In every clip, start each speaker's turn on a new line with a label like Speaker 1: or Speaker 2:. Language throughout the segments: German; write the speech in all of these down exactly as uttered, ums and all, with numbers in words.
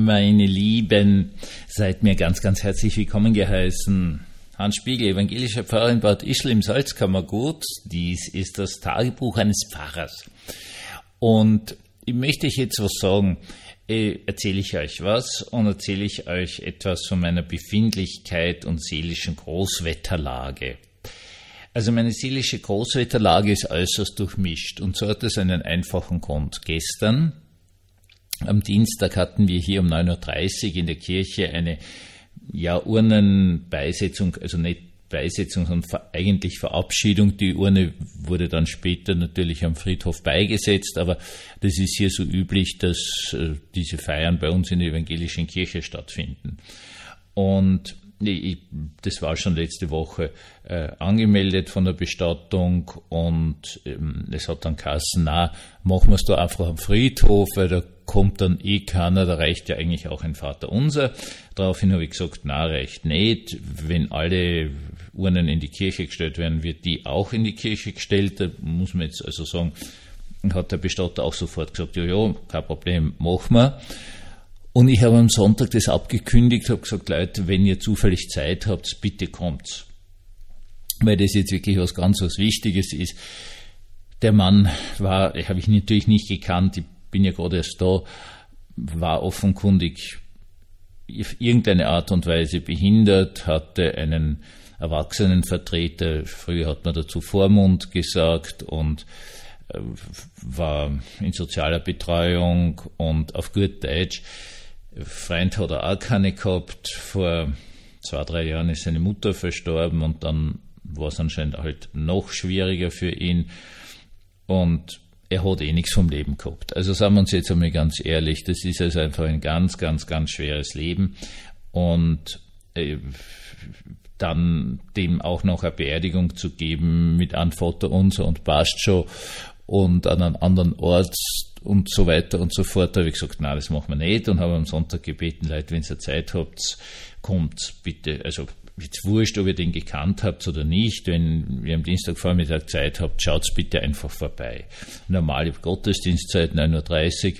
Speaker 1: Meine Lieben, seid mir ganz, ganz herzlich willkommen geheißen. Hans Spiegel, evangelischer Pfarrer in Bad Ischl im Salzkammergut. Dies ist das Tagebuch eines Pfarrers. Und ich möchte euch jetzt was sagen. Äh, erzähle ich euch was und erzähle ich euch etwas von meiner Befindlichkeit und seelischen Großwetterlage. Also meine seelische Großwetterlage ist äußerst durchmischt und so hat es einen einfachen Grund. Gestern, am Dienstag, hatten wir hier um neun Uhr dreißig in der Kirche eine ja, Urnenbeisetzung, also nicht Beisetzung, sondern eigentlich Verabschiedung. Die Urne wurde dann später natürlich am Friedhof beigesetzt, aber das ist hier so üblich, dass äh, diese Feiern bei uns in der evangelischen Kirche stattfinden. Und ich, das war schon letzte Woche äh, angemeldet von der Bestattung und ähm, es hat dann geheißen, na, machen wir es da einfach am Friedhof, weil da kommt dann eh keiner, da reicht ja eigentlich auch ein Vaterunser. Daraufhin habe ich gesagt, na, reicht nicht. Wenn alle Urnen in die Kirche gestellt werden, wird die auch in die Kirche gestellt. Da muss man jetzt also sagen, hat der Bestatter auch sofort gesagt, ja, ja, kein Problem, machen wir. Und ich habe am Sonntag das abgekündigt, habe gesagt, Leute, wenn ihr zufällig Zeit habt, bitte kommt's. Weil das jetzt wirklich was ganz was Wichtiges ist. Der Mann war, habe ich natürlich nicht gekannt, ich bin ja gerade erst da, war offenkundig auf irgendeine Art und Weise behindert, hatte einen Erwachsenenvertreter, früher hat man dazu Vormund gesagt, und war in sozialer Betreuung und auf gut Deutsch. Freund hat er auch keine gehabt. Vor zwei, drei Jahren ist seine Mutter verstorben und dann war es anscheinend halt noch schwieriger für ihn. Und er hat eh nichts vom Leben gehabt. Also sagen wir uns jetzt einmal ganz ehrlich, das ist also einfach ein ganz, ganz, ganz schweres Leben. Und äh, dann dem auch noch eine Beerdigung zu geben mit einem Vaterunser und passt schon und an einem anderen Ort und so weiter und so fort, da habe ich gesagt, nein, das machen wir nicht und habe am Sonntag gebeten, Leute, wenn ihr Zeit habt, kommt bitte, also jetzt wurscht, ob ihr den gekannt habt oder nicht, wenn ihr am Dienstagvormittag Zeit habt, schaut bitte einfach vorbei. Normale Gottesdienstzeit, neun Uhr dreißig,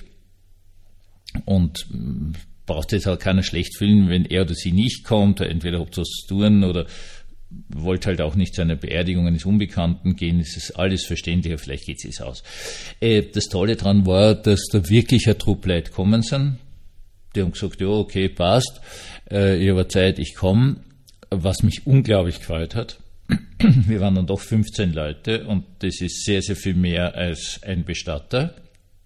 Speaker 1: und braucht jetzt halt keiner schlecht fühlen, wenn er oder sie nicht kommt, entweder habt ihr was zu tun oder wollt halt auch nicht zu einer Beerdigung eines Unbekannten gehen, es ist alles verständlicher, vielleicht geht es aus. Äh, das Tolle daran war, dass da wirklich ein Trupp Leute gekommen sind, die haben gesagt, ja, okay, passt, äh, ich habe Zeit, ich komme, was mich unglaublich gefreut hat. Wir waren dann doch fünfzehn Leute und das ist sehr, sehr viel mehr als ein Bestatter.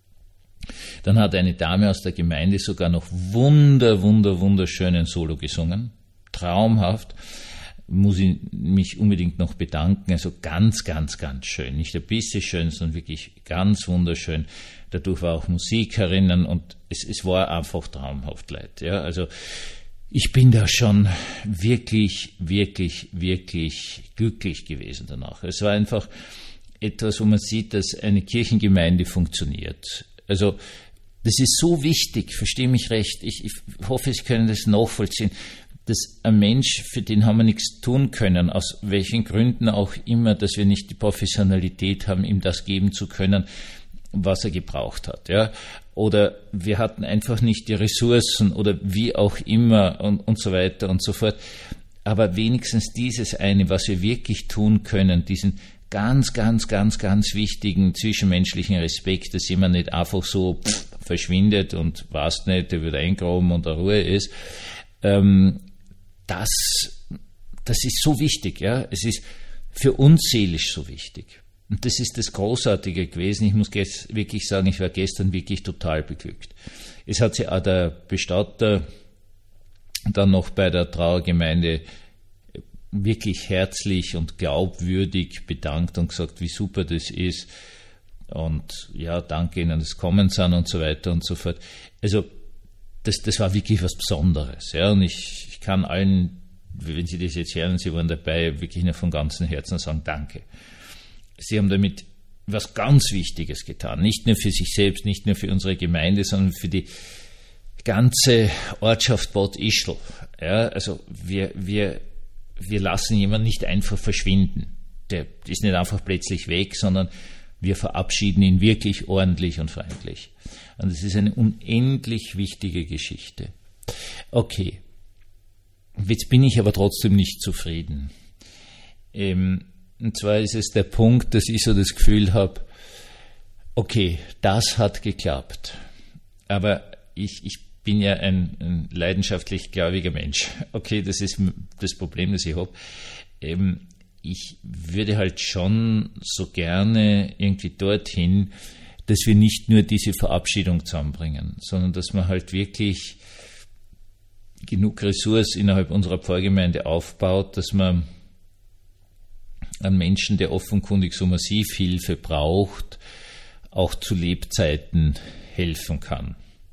Speaker 1: Dann hat eine Dame aus der Gemeinde sogar noch wunder, wunder, wunderschönen Solo gesungen. Traumhaft. Muss ich mich unbedingt noch bedanken. Also ganz, ganz, ganz schön. Nicht ein bisschen schön, sondern wirklich ganz wunderschön. Dadurch war auch Musik herinnen und es, es war einfach traumhaft, Leute. Ja, also ich bin da schon wirklich, wirklich, wirklich glücklich gewesen danach. Es war einfach etwas, wo man sieht, dass eine Kirchengemeinde funktioniert. Also das ist so wichtig, verstehe mich recht, ich, ich hoffe, Sie können das nachvollziehen, dass ein Mensch, für den haben wir nichts tun können, aus welchen Gründen auch immer, dass wir nicht die Professionalität haben, ihm das geben zu können, was er gebraucht hat. Ja? Oder wir hatten einfach nicht die Ressourcen oder wie auch immer und, und so weiter und so fort. Aber wenigstens dieses eine, was wir wirklich tun können, diesen ganz, ganz, ganz, ganz wichtigen zwischenmenschlichen Respekt, dass jemand nicht einfach so pff, verschwindet und weiß nicht, der wird eingraben und der Ruhe ist, ähm, das, das ist so wichtig, ja. Es ist für uns seelisch so wichtig. Und das ist das Großartige gewesen. Ich muss jetzt wirklich sagen, ich war gestern wirklich total beglückt. Es hat sich auch der Bestatter dann noch bei der Trauergemeinde wirklich herzlich und glaubwürdig bedankt und gesagt, wie super das ist. Und ja, danke Ihnen, dass Sie gekommen sind und so weiter und so fort. Also, das, das war wirklich was Besonderes. Ja, und ich, ich kann allen, wenn Sie das jetzt hören, Sie waren dabei, wirklich nur von ganzem Herzen sagen, danke. Sie haben damit was ganz Wichtiges getan. Nicht nur für sich selbst, nicht nur für unsere Gemeinde, sondern für die ganze Ortschaft Bad Ischl. Ja, also wir, wir, wir lassen jemanden nicht einfach verschwinden. Der ist nicht einfach plötzlich weg, sondern wir verabschieden ihn wirklich ordentlich und freundlich. Und es ist eine unendlich wichtige Geschichte. Okay, jetzt bin ich aber trotzdem nicht zufrieden. Ähm, und zwar ist es der Punkt, dass ich so das Gefühl habe, okay, das hat geklappt. Aber ich, ich bin ja ein, ein leidenschaftlich gläubiger Mensch. Okay, das ist das Problem, das ich habe. Ähm, ich würde halt schon so gerne irgendwie dorthin, dass wir nicht nur diese Verabschiedung zusammenbringen, sondern dass wir halt wirklich genug Ressourcen innerhalb unserer Pfarrgemeinde aufbaut, dass man einen Menschen, der offenkundig so massiv Hilfe braucht, auch zu Lebzeiten helfen kann.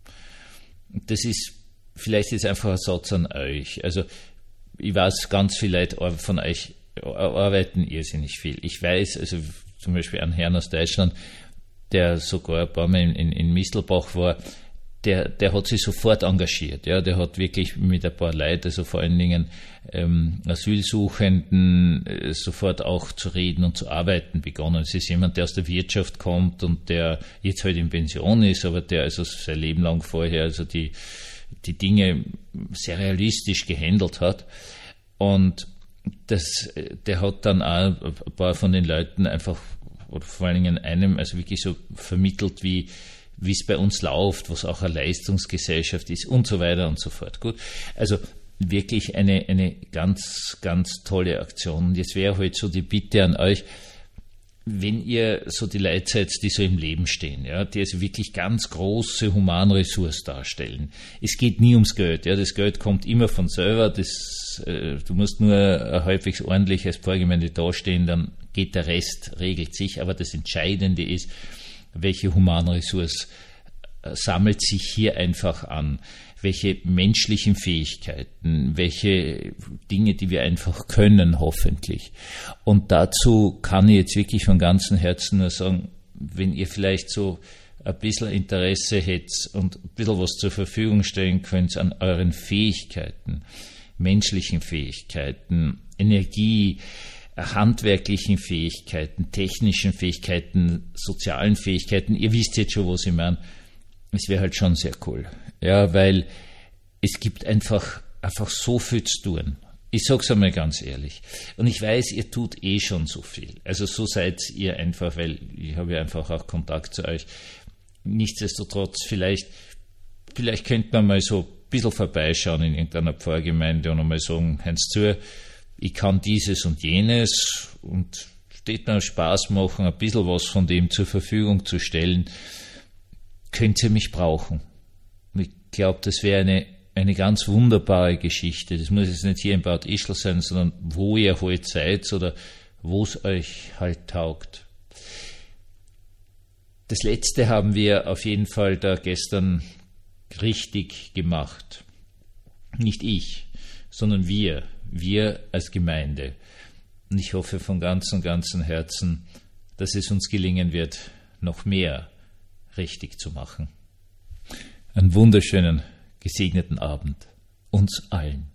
Speaker 1: Das ist vielleicht jetzt einfach ein Satz an euch. Also ich weiß, ganz viele Leute von euch arbeiten irrsinnig viel. Ich weiß, also zum Beispiel einen Herrn aus Deutschland, der sogar ein paar Mal in, in, in Mistelbach war, der, der hat sich sofort engagiert. Ja, der hat wirklich mit ein paar Leuten, also vor allen Dingen ähm, Asylsuchenden, äh, sofort auch zu reden und zu arbeiten begonnen. Es ist jemand, der aus der Wirtschaft kommt und der jetzt halt in Pension ist, aber der also sein Leben lang vorher also die, die Dinge sehr realistisch gehandelt hat. Und das, der hat dann auch ein paar von den Leuten einfach, oder vor allen Dingen einem, also wirklich so vermittelt, wie wie es bei uns läuft, was auch eine Leistungsgesellschaft ist und so weiter und so fort. Gut, also wirklich eine, eine ganz, ganz tolle Aktion. Und jetzt wäre halt so die Bitte an euch, wenn ihr so die Leute seid, die so im Leben stehen, ja, die also wirklich ganz große Humanressource darstellen. Es geht nie ums Geld, ja, das Geld kommt immer von selber, das, äh, du musst nur halbwegs ordentlich als Pfarrgemeinde dastehen, dann geht der Rest, regelt sich, aber das Entscheidende ist, welche Humanressource sammelt sich hier einfach an, welche menschlichen Fähigkeiten, welche Dinge, die wir einfach können, hoffentlich. Und dazu kann ich jetzt wirklich von ganzem Herzen nur sagen, wenn ihr vielleicht so ein bisschen Interesse hättet und ein bisschen was zur Verfügung stellen könnt an euren Fähigkeiten, menschlichen Fähigkeiten, Energie, handwerklichen Fähigkeiten, technischen Fähigkeiten, sozialen Fähigkeiten, ihr wisst jetzt schon, was ich meine, es wäre halt schon sehr cool. Ja, weil es gibt einfach, einfach so viel zu tun. Ich sag's einmal ganz ehrlich. Und ich weiß, ihr tut eh schon so viel. Also so seid ihr einfach, weil ich habe ja einfach auch Kontakt zu euch. Nichtsdestotrotz, vielleicht, vielleicht könnte man mal so ein bisschen vorbeischauen in irgendeiner Pfarrgemeinde und einmal sagen, Heinz zu, ich kann dieses und jenes und steht mir Spaß machen, ein bisschen was von dem zur Verfügung zu stellen, könnt ihr mich brauchen. Ich glaube, das wäre eine, eine ganz wunderbare Geschichte. Das muss jetzt nicht hier in Bad Ischl sein, sondern wo ihr halt seid oder wo es euch halt taugt. Das Letzte haben wir auf jeden Fall da gestern richtig gemacht. Nicht ich, sondern wir. Wir als Gemeinde. Und ich hoffe von ganzem, ganzem Herzen, dass es uns gelingen wird, noch mehr richtig zu machen. Einen wunderschönen, gesegneten Abend uns allen.